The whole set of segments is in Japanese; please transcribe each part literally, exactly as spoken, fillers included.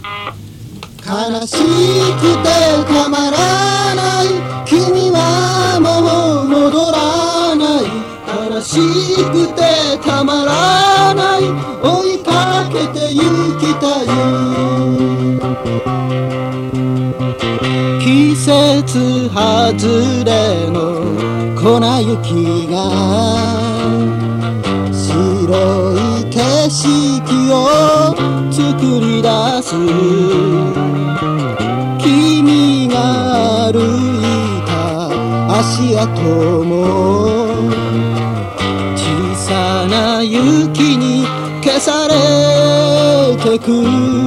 悲しくてたまらない、君はもう戻らない。悲しくてたまらない、追いかけて行きたい。季節外れの粉雪が白い景色を作り出す。君が歩いた足跡も小さな雪に消されてく。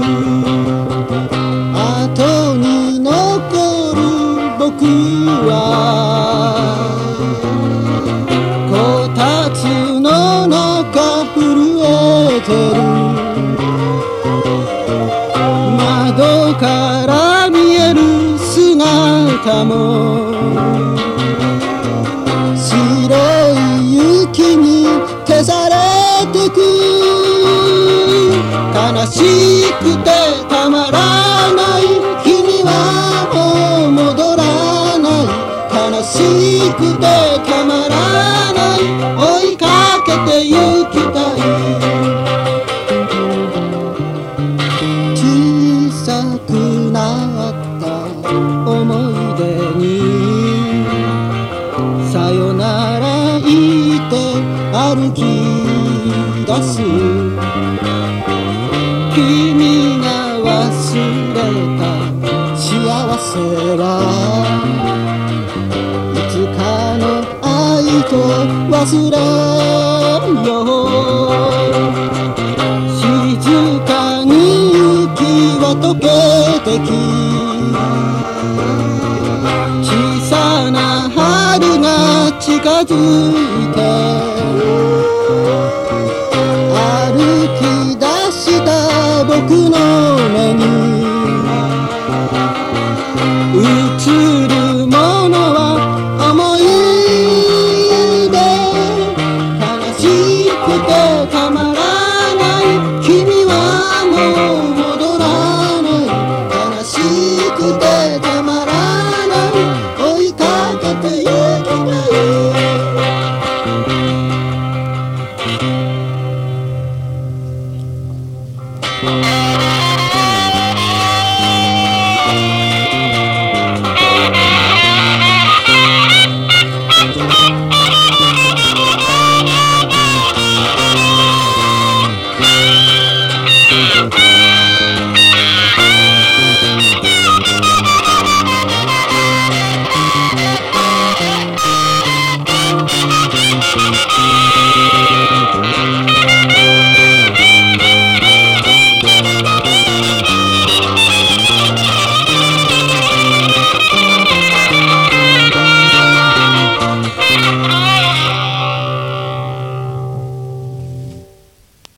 後に残る僕はこたつの中震えてる。窓から見える姿も白い雪に消されてく。悲しくてたまらない、君はもう戻らない。悲しくてたまらない、追いかけて行きたい。小さくなった思い出にさよなら言って歩き出す。君が忘れた幸せはいつかの愛と忘れよう。静かに雪は溶けてき、小さな春が近づいて、歩き出した僕の